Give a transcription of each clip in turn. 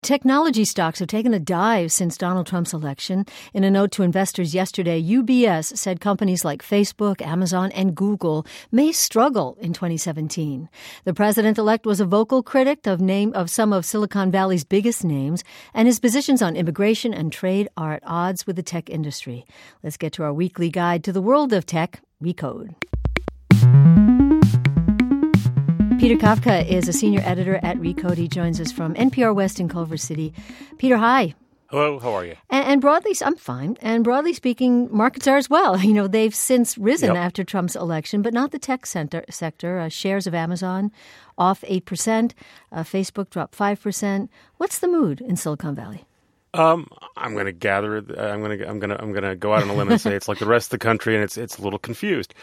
Technology stocks have taken a dive since Donald Trump's election. In a note to investors yesterday, UBS said companies like Facebook, Amazon, and Google may struggle in 2017. The president-elect was a vocal critic of some of Silicon Valley's biggest names, and his positions on immigration and trade are at odds with the tech industry. Let's get to our weekly guide to the world of tech, Recode. Peter Kafka is a senior editor at Recode. He joins us from NPR West in Culver City. Peter, hi. Hello, how are you? And broadly, I'm fine. And broadly speaking, markets are as well. You know, they've since risen after Trump's election, but not the tech sector. Shares of Amazon off 8%. Facebook dropped 5%. What's the mood in Silicon Valley? I'm going to gather. I'm going to go out on a limb and say it's like the rest of the country, and it's a little confused.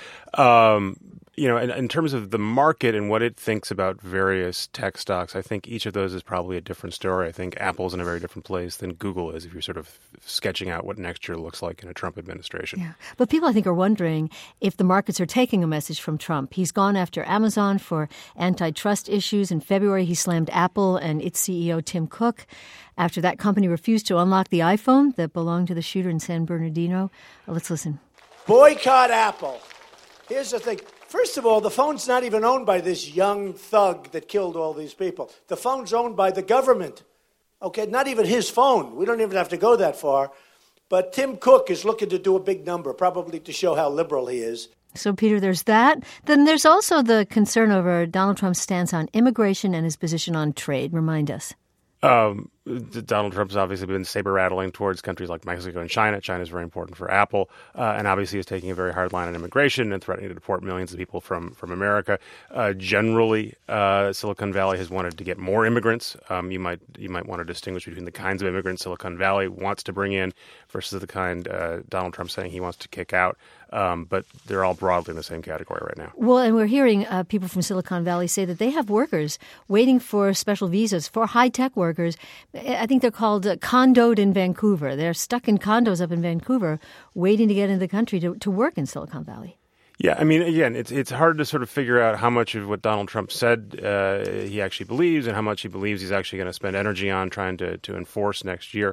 In terms of the market and what it thinks about various tech stocks, I think each of those is probably a different story. I think Apple's in a very different place than Google is if you're sort of sketching out what next year looks like in a Trump administration. Yeah. But people, I think, are wondering if the markets are taking a message from Trump. He's gone after Amazon for antitrust issues. In February, he slammed Apple and its CEO, Tim Cook, after that company refused to unlock the iPhone that belonged to the shooter in San Bernardino. Let's listen. Boycott Apple. Here's the thing. First of all, the phone's not even owned by this young thug that killed all these people. The phone's owned by the government. Okay, not even his phone. We don't even have to go that far. But Tim Cook is looking to do a big number, probably to show how liberal he is. So, Peter, there's that. Then there's also the concern over Donald Trump's stance on immigration and his position on trade. Remind us. Donald Trump's obviously been saber-rattling towards countries like Mexico and China. China is very important for Apple, and obviously is taking a very hard line on immigration and threatening to deport millions of people from America. Generally, Silicon Valley has wanted to get more immigrants. You might want to distinguish between the kinds of immigrants Silicon Valley wants to bring in versus the kind Donald Trump's saying he wants to kick out. But they're all broadly in the same category right now. Well, and we're hearing people from Silicon Valley say that they have workers waiting for special visas for high-tech workers. I think they're called condoed in Vancouver. They're stuck in condos up in Vancouver waiting to get into the country to work in Silicon Valley. Yeah, I mean, again, it's hard to sort of figure out how much of what Donald Trump said he actually believes and how much he believes he's actually going to spend energy on trying to enforce next year.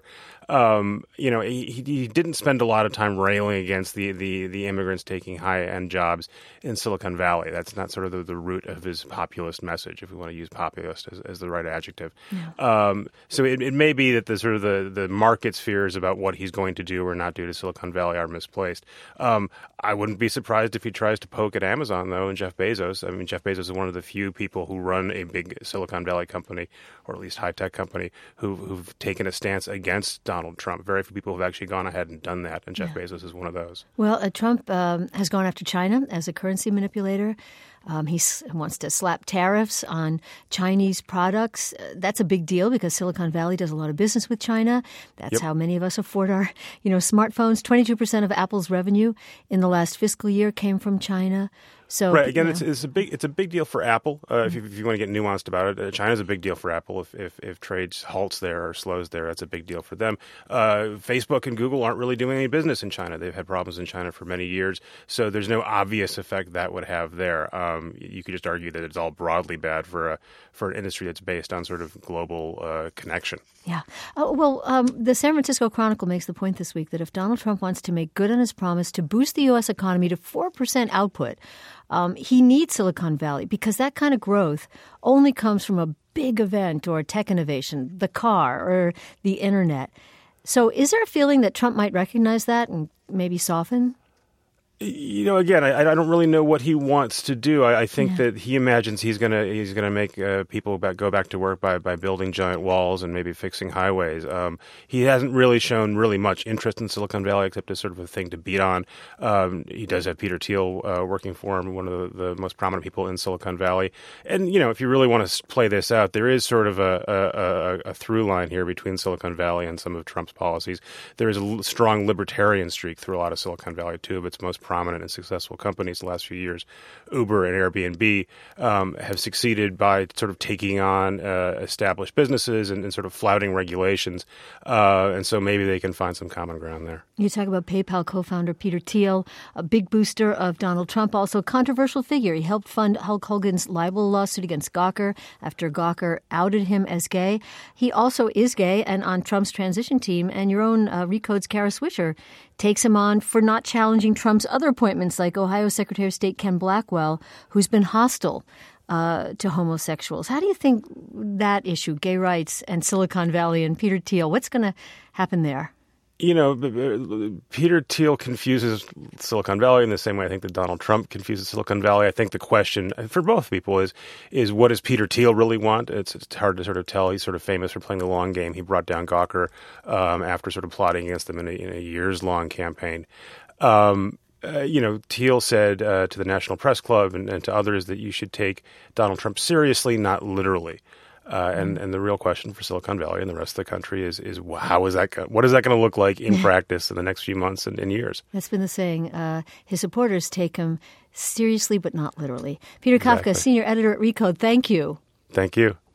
He didn't spend a lot of time railing against the immigrants taking high-end jobs in Silicon Valley. That's not sort of the root of his populist message, if we want to use populist as the right adjective. Yeah. So it may be that the market's fears about what he's going to do or not do to Silicon Valley are misplaced. I wouldn't be surprised if he tries to poke at Amazon, though, and Jeff Bezos. I mean, Jeff Bezos is one of the few people who run a big Silicon Valley company, or at least high-tech company, who've taken a stance against Donald Trump. Very few people have actually gone ahead and done that, and Jeff Bezos is one of those. Well, Trump has gone after China as a currency manipulator. He wants to slap tariffs on Chinese products. That's a big deal because Silicon Valley does a lot of business with China. That's how many of us afford our, smartphones. 22% of Apple's revenue in the last fiscal year came from China. So, right. Again, it's a big deal for Apple. If you want to get nuanced about it, China's a big deal for Apple. If trade halts there or slows there, that's a big deal for them. Facebook and Google aren't really doing any business in China. They've had problems in China for many years. So there's no obvious effect that would have there. You could just argue that it's all broadly bad for an industry that's based on sort of global connection. Yeah. The San Francisco Chronicle makes the point this week that if Donald Trump wants to make good on his promise to boost the U.S. economy to 4% output, he needs Silicon Valley because that kind of growth only comes from a big event or tech innovation, the car or the internet. So is there a feeling that Trump might recognize that and maybe soften? Again, I don't really know what he wants to do. I think that he imagines he's gonna make people go back to work by building giant walls and maybe fixing highways. He hasn't really shown really much interest in Silicon Valley except as sort of a thing to beat on. He does have Peter Thiel working for him, one of the most prominent people in Silicon Valley. And if you really want to play this out, there is sort of a through line here between Silicon Valley and some of Trump's policies. There is a strong libertarian streak through a lot of Silicon Valley too, but its most prominent and successful companies the last few years, Uber and Airbnb, have succeeded by sort of taking on established businesses and sort of flouting regulations. And so maybe they can find some common ground there. You talk about PayPal co-founder Peter Thiel, a big booster of Donald Trump, also a controversial figure. He helped fund Hulk Hogan's libel lawsuit against Gawker after Gawker outed him as gay. He also is gay and on Trump's transition team, and your own Recode's Kara Swisher takes him on for not challenging Trump's other appointments, like Ohio Secretary of State Ken Blackwell, who's been hostile to homosexuals. How do you think that issue, gay rights and Silicon Valley and Peter Thiel, what's going to happen there? You know, Peter Thiel confuses Silicon Valley in the same way I think that Donald Trump confuses Silicon Valley. I think the question for both people is what does Peter Thiel really want? It's hard to sort of tell. He's sort of famous for playing the long game. He brought down Gawker after sort of plotting against them in a years-long campaign. Thiel said to the National Press Club and to others that you should take Donald Trump seriously, not literally. And the real question for Silicon Valley and the rest of the country is what is that going to look like in practice in the next few months and years? That's been the saying. His supporters take him seriously, but not literally. Peter Kafka, Senior Editor at Recode, thank you. Thank you.